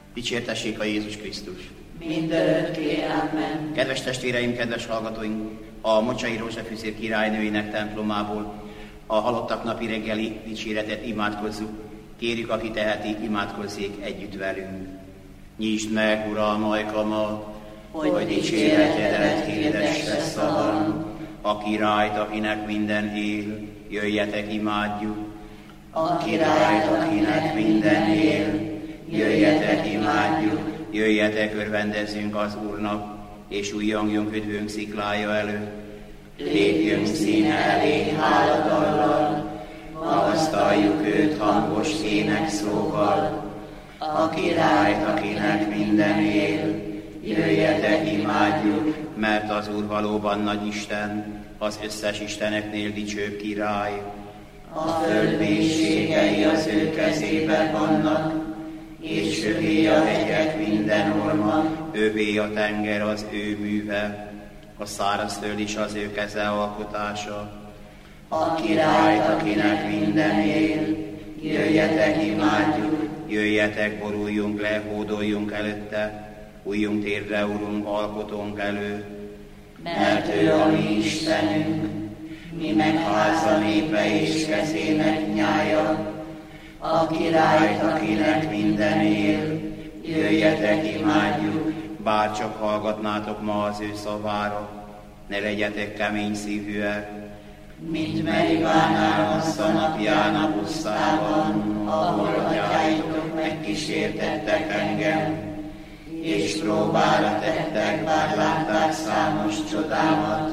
Dicsértessék a Jézus Krisztus! Mindörökké, amen. Kedves testvéreim, kedves hallgatóink! A Mocsai Rózsafűszér királynőinek templomából a halottak napi reggeli dicséretet imádkozzuk. Kérjük, aki teheti, imádkozzék együtt velünk. Nyisd meg, Uram, ajkamat, hogy dicséretedet hirdesse szavam. A királyt, akinek minden él, jöjjetek, imádjuk. A királyt, akinek minden él, jöjjetek, imádjuk. Jöjjetek, örvendezzünk az Úrnak, és újjongjunk üdvünk sziklája előtt. Lépjünk színe elé háladallal, magasztaljuk őt hangos énekszóval. A királyt, akinek minden él, jöjjetek, imádjuk, mert az Úr valóban nagy Isten, az összes isteneknél dicsőbb király. A föld mélységei az ő kezében vannak, és övé a hegyek minden orma, övé a tenger az ő műve, a szárazföld is az ő keze alkotása. A királyt, akinek minden él, jöjjetek, imádjuk, jöjjetek, boruljunk le, hódoljunk előtte, újjunk térdre, Urunk, alkotónk előtt. Mert ő a mi Istenünk, mi meg háza népe és kezének nyája. A királyt, akinek minden él, jöjjetek, imádjuk. Bárcsak hallgatnátok ma az ő szavára, ne legyetek kemény szívűek, mint Meribánál Massza napján a buszában, ahol atyáitok megkísértettek engem, és próbára tettek, bár látták számos csodámat.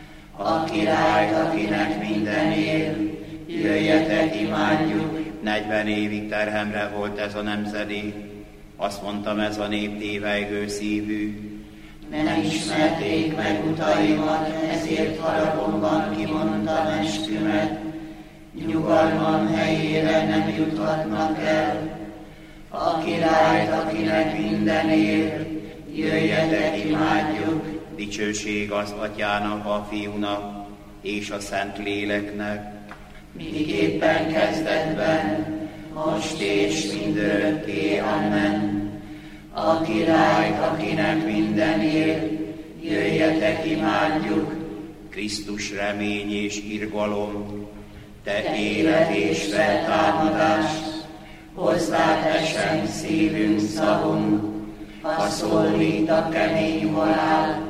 A királyt, akinek minden él, jöjjetek, imádjuk. 40 évig terhemre volt ez a nemzedék, azt mondtam, ez a nép tévejgő szívű. Nem ismerték meg utaimat, ezért haragomban kimondtam eskümet. Nyugalmam helyére nem juthatnak el. A királyt, akinek minden él, jöjjetek, imádjuk. Dicsőség az Atyának, a Fiúnak és a Szent Léleknek, miképpen kezdetben, most és mindörökké, amen. A királyt, akinek minden él, jöjjetek, imádjuk. Krisztus remény és irgalom, te élet és feltámadás, hozzád esen szívünk, szavunk, ha szólít a kemény halál,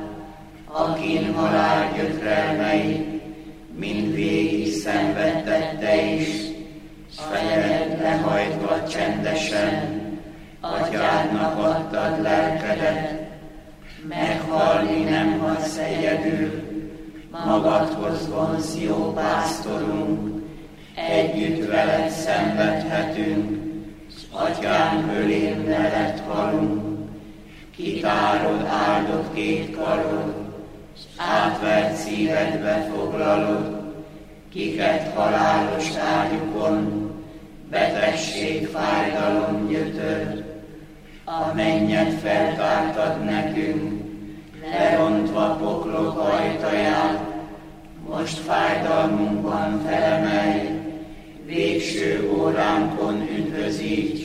akin halál gyötrelmei, mind végig szenvedted te is, s fejed lehajtva csendesen, Atyádnak adtad lelkedet, meghalni nem hagysz egyedül, magadhoz vonsz, jó pásztorunk, együtt veled szenvedhetünk, s Atyánk ölén veled halunk. Kitárod áldott két karod, s átvert szívedbe foglalod, kiket halálos ágyukon, betegség, fájdalom gyötör. A mennyet feltártad nekünk, lerontva poklok ajtaját, most fájdalmunkban felemelj, végső óránkon üdvözíts.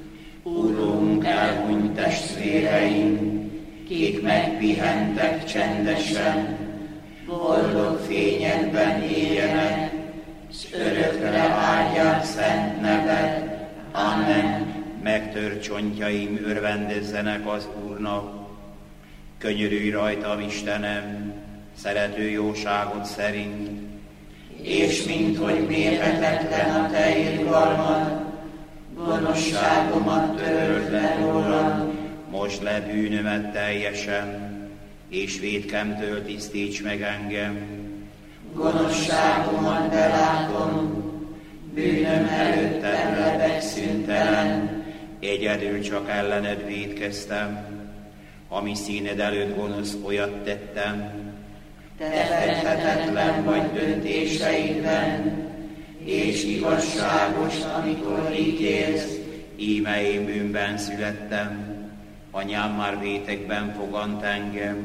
Urunk, elhunyt testvéreink, kik megpihentek csendesen, boldog fényedben éljenek, s örökre áldják szent neved. Amen. Megtört csontjaim örvendezzenek az Úrnak. Könyörülj rajtam, Istenem, szerető jóságot szerint, és minthogy mérhetetlen a te irgalmad, gonoszságomat töröld le rólam. Most le bűnömet teljesen, és vétkemtől tisztíts meg engem. Gonoszságomat belátom, bűnöm előttem lebeg szüntelen, egyedül csak ellened vétkeztem, ami színed előtt gonosz olyat tettem. Te fedhetetlen vagy döntéseidben, és igazságos, amikor ítélsz. Íme én bűnben születtem, anyám már vétekben fogant engem.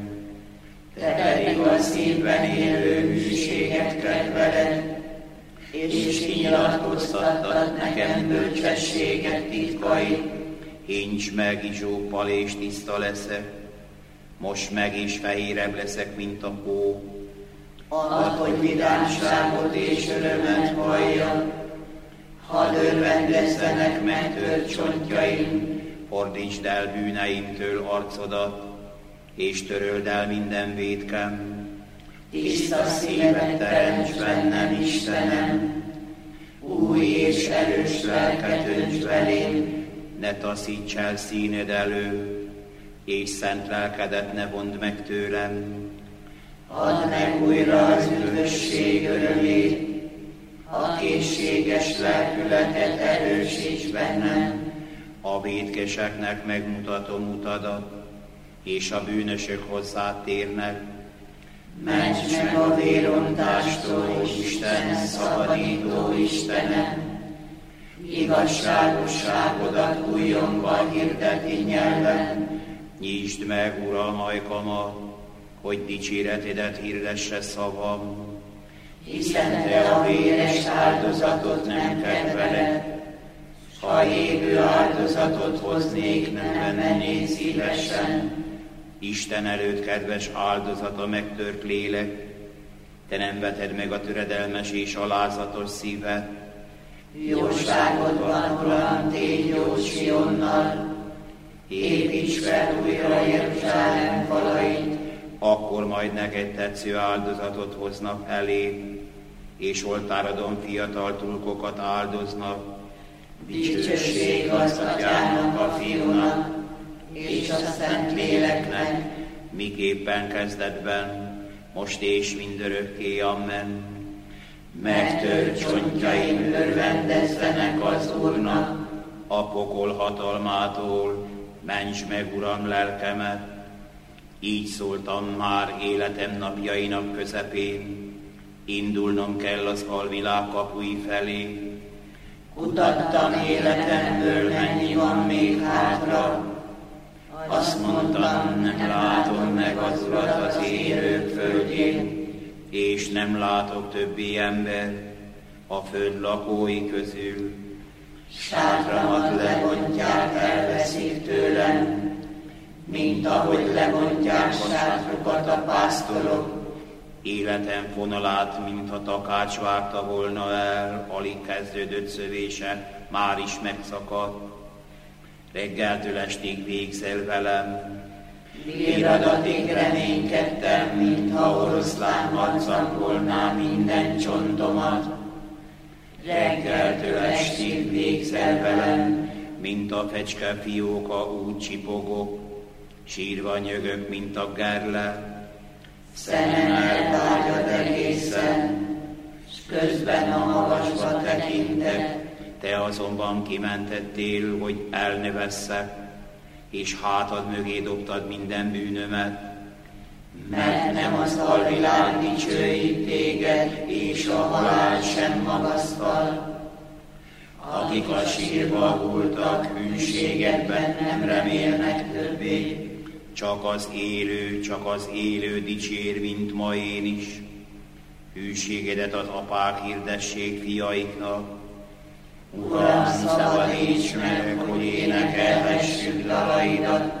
Te pedig a szívben élő hűséget kedveled, és kinyilatkoztattad nekem bölcsességet titkait, Incs meg izsóppal és tiszta leszek, most meg és fehérebb leszek, mint a hó. Add, hogy vidámságot és örömet halljak, hadd örvendezzenek megtört csontjaim. Fordítsd el bűneimtől arcodat, és töröld el minden vétkem. Tiszta szívet teremts bennem, Istenem, új és erős lelket önts belém. Ne taszíts el színed elő, és szent lelkedet ne vondd meg tőlem. Add meg újra az üdvösség örömét, a készséges lelkületet erősíts bennem. A vétkeseknek megmutatom utadat, és a bűnösök hozzád térnek. Ments meg a vérontástól, Isten, szabadító Istenem! Igazságosságodat újongva hirdeti nyelven. Nyisd meg, Uram, ajkamat, hogy dicséretedet hirdesse szavam. Hiszen te a véres áldozatot nem kedveled, ha égő áldozatot hoznék, nem mennék szívesen. Isten előtt kedves áldozat a megtört lélek, te nem veted meg a töredelmes és alázatos szívet. Jóságodban, Uram, tégy jó Sionnal, építs fel újra Jeruzsálem falait. Akkor majd neked tetsző áldozatot hoznak elé, és oltárodon fiatal tulkokat áldoznak. Dicsőség az Atyának, a Fiúnak, és a Szent Léleknek, miképpen kezdetben, most és mindörökké, amen. Megtört csontjaim örvendezzenek az Úrnak, a pokol hatalmától ments meg, Uram, lelkemet. Így szóltam már életem napjainak közepén, indulnom kell az alvilág kapui felé. Kutattam életemből, mennyi van még hátra, azt mondtam, nem látom meg az Urat az élők földjén, és nem látok többi ember a föld lakói közül. Sátramat lebontják, elveszik tőlem, mint ahogy lebontják sátrukat a pásztorok. Életem fonalát, mintha takács vágta volna el, alig kezdődött szövése, már is megszakadt. Reggeltől estig végzel velem. Viradatig reménykedtem, mintha oroszlán marcankolná minden csontomat. Reggeltől estig végzel velem, mint a fecske fióka úgy csipogok, sírva nyögök, mint a gerle. Szemem elvágyad egészen, s közben a magasba tekintek. Te azonban kimentettél, hogy el ne vesszek, és hátad mögé dobtad minden bűnömet. Mert nem az alvilág dicsőít téged, és a halál sem magasztal. Akik a sírba hulltak, hűségedben nem remélnek többé. Csak az élő dicsér, mint ma én is. Hűségedet az apák hirdessék fiaiknak. Uram, szabadíts meg, hogy énekelhessük dalaidat.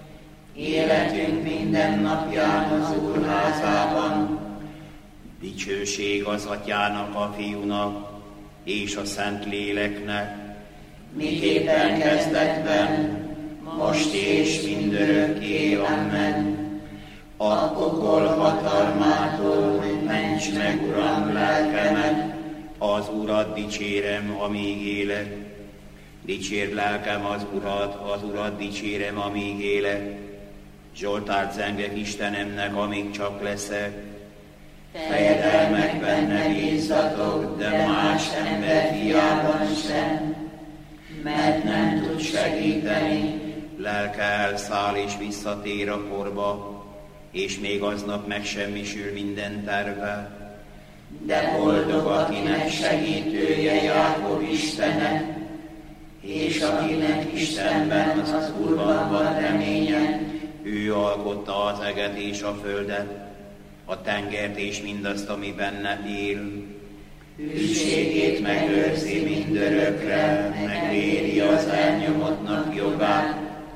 Életünk minden napján az Úr házában. Dicsőség az Atyának, a Fiúnak és a Szent Léleknek. Miképpen kezdetben, most és mindörökké, amen. A pokol hatalmától ments meg, Uram, lelkemet. Az Urat dicsérem, amíg élek. Dicsérd lelkem az Urat dicsérem, amíg élek. Zsoltárt zengek Istenemnek, amíg csak leszek. Fejedelmekben ne bízzatok, de más ember fiában sem, mert nem tud segíteni. Lelke elszáll és visszatér a porba, és még aznap megsemmisül minden terve. De boldog, akinek segítője Jákob Istene, és akinek Istenben az Úrban van reménye. Ő alkotta az eget és a földet, a tengert és mindazt, ami benne él. hűségét megőrzi mindörökre, megvédi az elnyomottnak jogát.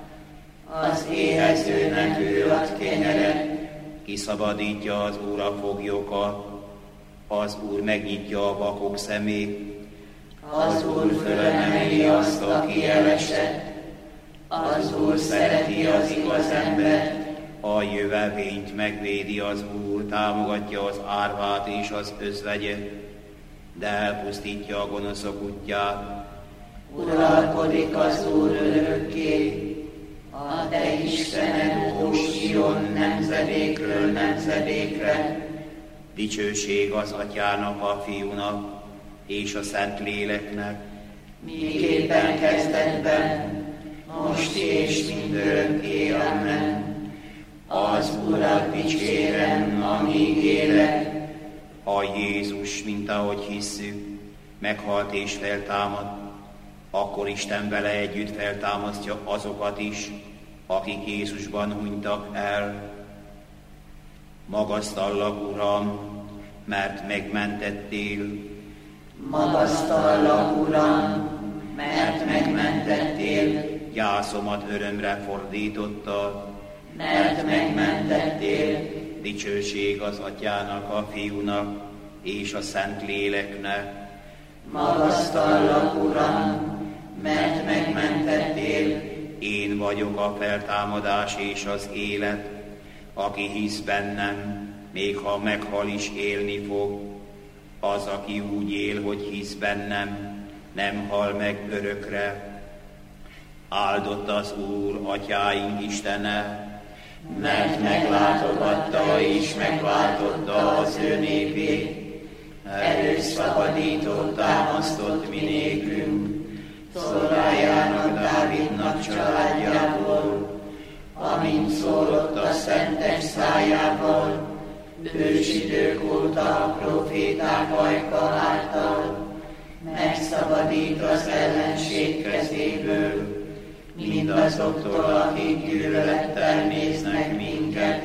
Az éhezőnek ő ad kenyeret, kiszabadítja az Úr a foglyokat, az Úr megnyitja a vakok szemét, az Úr fölemeli azt, aki elesett, az Úr szereti az igaz embert, a jövevényt megvédi az Úr, támogatja az árvát és az özvegyet, de elpusztítja a gonoszok útját. Uralkodik az Úr örökké, a te Istened, ó Sion, nemzedékről nemzedékre. Dicsőség az Atyának, a Fiúnak és a Szentléleknek, miképpen kezdetben, most és mindörökké, amen. Az Urat dicsérem, amíg élek. A Jézus, mint ahogy hisszük, meghalt és feltámad, akkor Isten vele együtt feltámasztja azokat is, akik Jézusban hunytak el. Magasztallak, Uram, mert megmentettél. Magasztallak, Uram, mert megmentettél. Gyászomat örömre fordítottad, mert megmentettél. Dicsőség az Atyának, a Fiúnak és a Szentléleknek. Magasztallak, Uram, mert megmentettél. Én vagyok a feltámadás és az élet. Aki hisz bennem, még ha meghal is élni fog. Az, aki úgy él, hogy hisz bennem, nem hal meg örökre. Áldott az Úr, atyáink Istene, mert meglátogatta és megváltotta az ő népét. Erős szabadítót támasztott mi nékünk, szolgájának Dávidnak családjából, amint szólott a szentek szájából, ősidők óta a proféták ajka által, megszabadít az ellenség kezéből, mindazoktól, akik gyűlölettel néznek minket,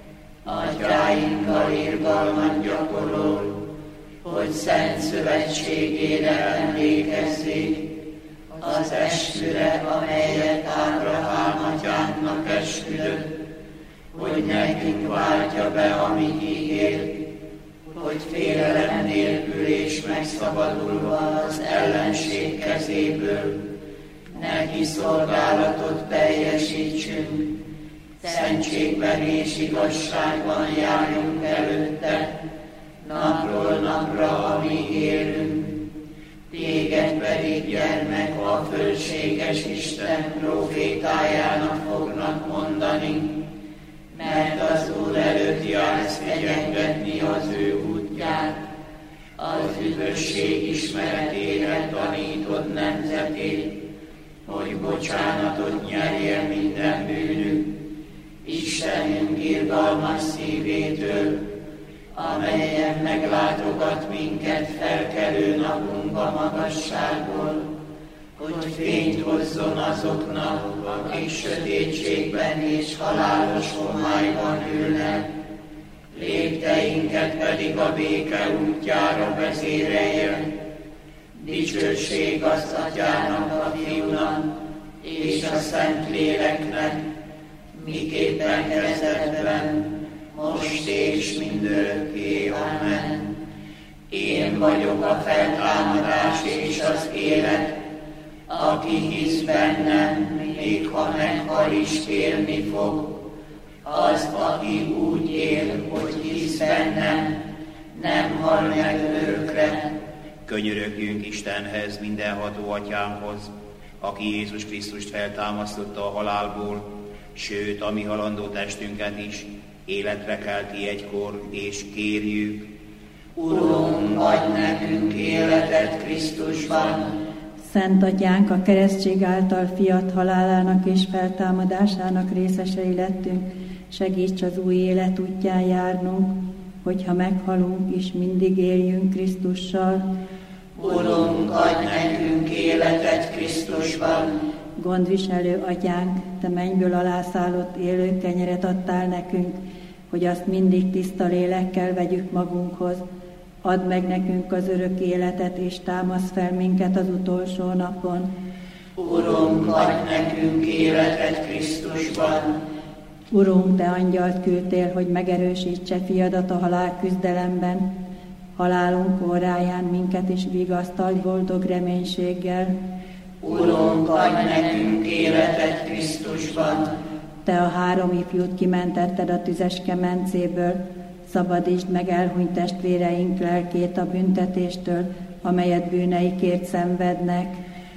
atyáinkkal irgalmat gyakorol, hogy szent szövetségére emlékezzék, az esküre, amelyet Ábrahám atyánknak esküdött, hogy nekünk váltja be, amit ígért, hogy félelem nélkül és megszabadulva az ellenség kezéből, neki szolgálatot teljesítsünk, szentségben és igazságban járjunk előtte, napról napra, amíg élünk. Téged pedig, gyermek, a fölséges Isten profétájának fognak mondani, mert az Úr előtt jársz fegyengetni az ő útját, az üdvösség ismeretére tanítod nemzetét, hogy bocsánatot nyerjen minden bűnük, Istenünk irgalmas szívétől, amelyen meglátogat minket felkelő napunk a magasságból, hogy fényt hozzon azoknak, akik sötétségben és halálos homályban ülnek, lépteinket pedig a béke útjára vezéreljen. Dicsőség az Atyának, a Fiúnak és a Szentléleknek, miképpen kezdetben, most és mindörökké, amen. Én vagyok a feltámadás és az élet, aki hisz bennem, még ha meghal is élni fog. Az, aki úgy él, hogy hisz bennem, nem hal meg örökre. Könyörögjünk Istenhez, mindenható Atyánkhoz, aki Jézus Krisztust feltámasztotta a halálból, sőt, a mi halandó testünket is életre kelti egykor, és kérjük: Urunk, adj nekünk életet Krisztusban. Szent Atyánk, a keresztség által fiat halálának és feltámadásának részesei lettünk, segíts az új élet útján járnunk, hogyha meghalunk is, mindig éljünk Krisztussal. Urunk, adj nekünk életet Krisztusban. Gondviselő Atyánk, te mennyből alászállott élő kenyeret adtál nekünk, hogy azt mindig tiszta lélekkel vegyük magunkhoz. Add meg nekünk az örök életet, és támasz fel minket az utolsó napon. Urunk, adj nekünk életet Krisztusban. Urunk, Te angyalt küldtél, hogy megerősítse fiadat a halál küzdelemben. Halálunk óráján minket is vigasztalj boldog reménységgel. Urunk, adj nekünk életet Krisztusban. Te a 3 ifjút kimentetted a tüzes kemencéből, szabadítsd meg elhunyt testvéreink lelkét a büntetéstől, amelyet bűneikért szenvednek.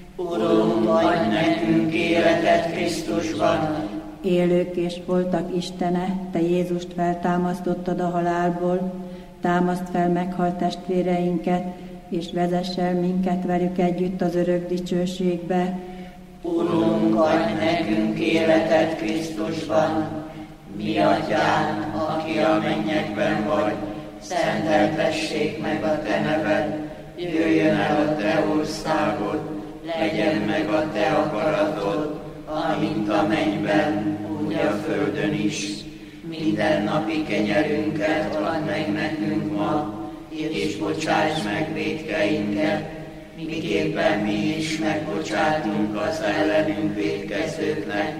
Urunk, adj nekünk életet Krisztusban. Élők és voltak Istene, Te Jézust feltámasztottad a halálból, támaszt fel meghalt testvéreinket, és vezess el minket velük együtt az örök dicsőségbe. Urunk, adj nekünk életet Krisztusban. Mi Atyánk, aki a mennyekben vagy, szenteltessék meg a Te neved, jöjjön el a Te országod, legyen meg a Te akaratod, amint a mennyben, úgy a földön is. Mindennapi kenyerünket add meg nekünk ma, és bocsáss meg vétkeinket, miképpen mi is megbocsátunk az ellenünk vétkezőknek,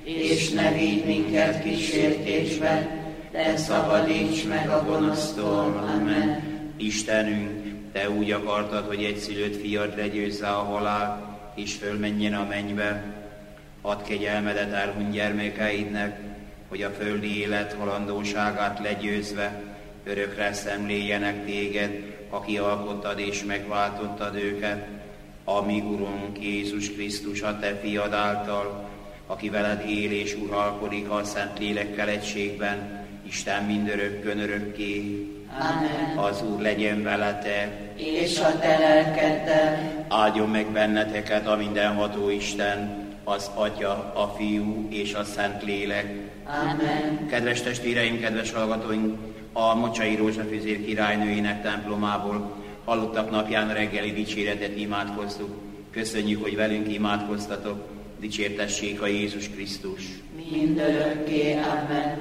és ne vigy minket kísértésbe, de szabadíts meg a gonosztól. Amen. Istenünk, Te úgy akartad, hogy egyszülött fiad legyőzze a halált, és fölmenjen a mennybe. Add kegyelmedet elhunyt gyermekeidnek, hogy a földi élet halandóságát legyőzve örökre szemléljenek Téged, aki alkottad és megváltottad őket, a mi Urunk Jézus Krisztus, a Te fiad által, aki veled él és uralkodik a Szentlélekkel egységben, Isten mindörökkön örökké. Amen. Az Úr legyen veletek, és a Te lelkeddel. áldjon meg benneteket a mindenható Isten, az Atya, a Fiú és a Szentlélek. Amen. Kedves testvéreim, kedves hallgatóink, a Mocsai Rózsafűzér királynőjének templomából hallottak napján reggeli dicséretet imádkoztuk. Köszönjük, hogy velünk imádkoztatok. Dicsértessék a Jézus Krisztus. Mindörökké. Amen.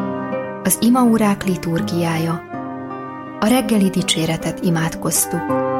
Az imaórák liturgiája. A reggeli dicséretet imádkoztuk.